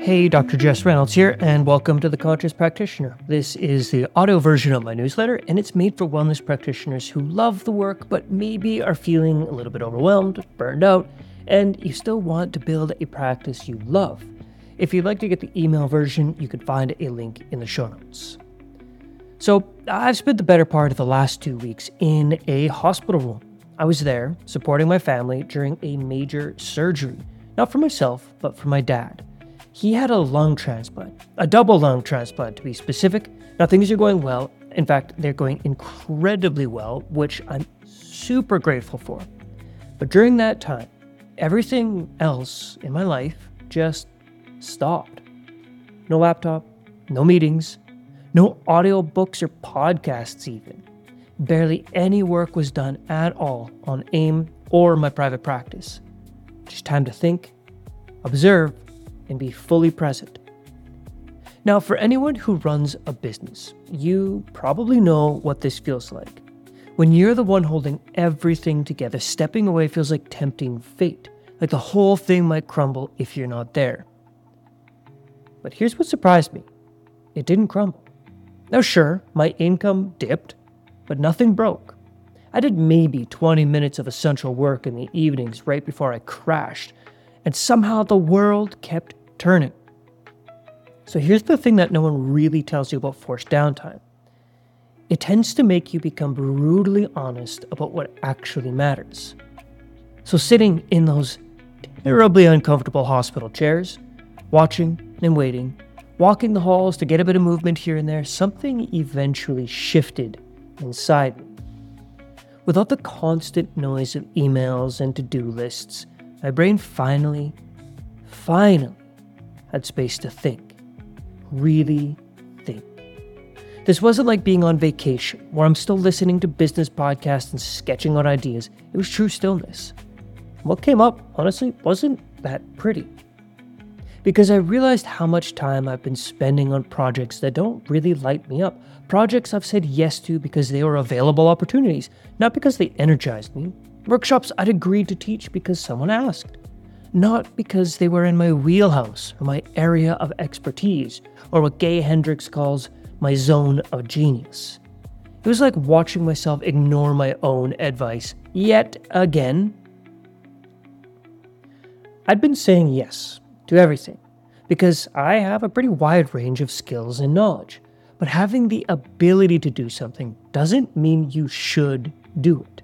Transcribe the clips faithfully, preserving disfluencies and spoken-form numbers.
Hey, Doctor Jess Reynolds here, and welcome to The Conscious Practitioner. This is the audio version of my newsletter, and it's made for wellness practitioners who love the work, but maybe are feeling a little bit overwhelmed, burned out, and you still want to build a practice you love. If you'd like to get the email version, you can find a link in the show notes. So, I've spent the better part of the last two weeks in a hospital room. I was there, supporting my family during a major surgery, not for myself, but for my dad. He had a lung transplant, a double lung transplant to be specific. Now things are going well. In fact, they're going incredibly well, which I'm super grateful for. But during that time, everything else in my life just stopped. No laptop, no meetings, no audiobooks or podcasts even. Barely any work was done at all on AIM or my private practice. Just time to think, observe, and be fully present. Now, for anyone who runs a business, you probably know what this feels like. When you're the one holding everything together, stepping away feels like tempting fate, like the whole thing might crumble if you're not there. But here's what surprised me. It didn't crumble. Now sure, my income dipped, but nothing broke. I did maybe twenty minutes of essential work in the evenings right before I crashed, and somehow the world kept turning. So here's the thing that no one really tells you about forced downtime. It tends to make you become brutally honest about what actually matters. So sitting in those terribly uncomfortable hospital chairs, watching and waiting, walking the halls to get a bit of movement here and there, something eventually shifted inside me. Without the constant noise of emails and to-do lists, my brain finally, finally had space to think. Really think. This wasn't like being on vacation, where I'm still listening to business podcasts and sketching out ideas. It was true stillness. What came up, honestly, wasn't that pretty. Because I realized how much time I've been spending on projects that don't really light me up. Projects I've said yes to because they were available opportunities, not because they energized me. Workshops I'd agreed to teach because someone asked. Not because they were in my wheelhouse or my area of expertise, or what Gay Hendricks calls my zone of genius. It was like watching myself ignore my own advice yet again. I'd been saying yes to everything because I have a pretty wide range of skills and knowledge, but having the ability to do something doesn't mean you should do it.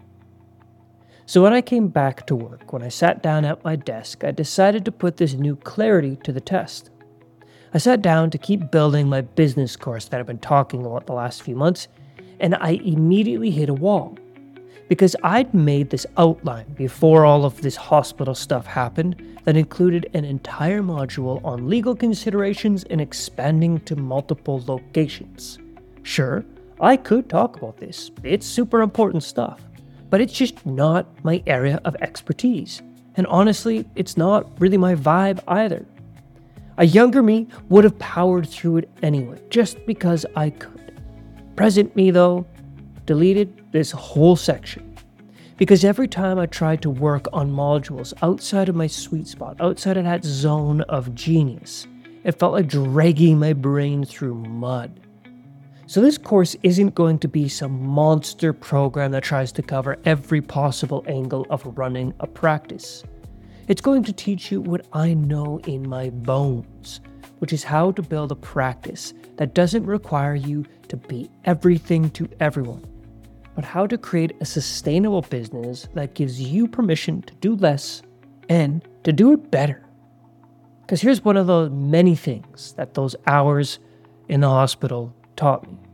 So when I came back to work, when I sat down at my desk, I decided to put this new clarity to the test. I sat down to keep building my business course that I've been talking about the last few months, and I immediately hit a wall. Because I'd made this outline before all of this hospital stuff happened that included an entire module on legal considerations and expanding to multiple locations. Sure, I could talk about this. It's super important stuff. But it's just not my area of expertise. And honestly, it's not really my vibe either. A younger me would have powered through it anyway, just because I could. Present me, though, deleted this whole section. Because every time I tried to work on modules outside of my sweet spot, outside of that zone of genius, it felt like dragging my brain through mud. So this course isn't going to be some monster program that tries to cover every possible angle of running a practice. It's going to teach you what I know in my bones, which is how to build a practice that doesn't require you to be everything to everyone, but how to create a sustainable business that gives you permission to do less and to do it better. Because here's one of the many things that those hours in the hospital taught me.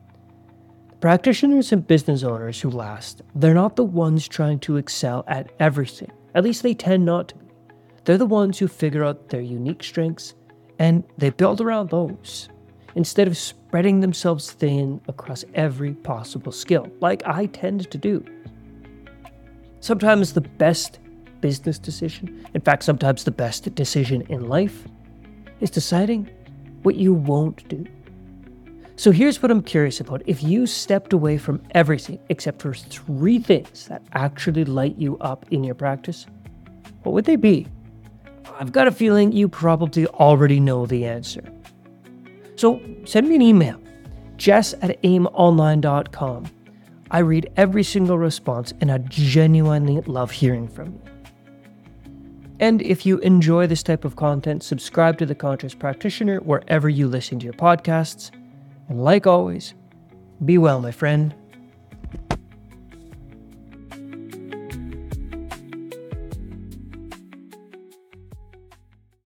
Practitioners and business owners who last, they're not the ones trying to excel at everything. At least they tend not to be. They're the ones who figure out their unique strengths and they build around those, instead of spreading themselves thin across every possible skill, like I tend to do. Sometimes the best business decision, in fact, sometimes the best decision in life, is deciding what you won't do. So here's what I'm curious about. If you stepped away from everything except for three things that actually light you up in your practice, what would they be? I've got a feeling you probably already know the answer. So send me an email, jess at aim online dot com. I read every single response and I genuinely love hearing from you. And if you enjoy this type of content, subscribe to The Conscious Practitioner wherever you listen to your podcasts. And like always, be well, my friend.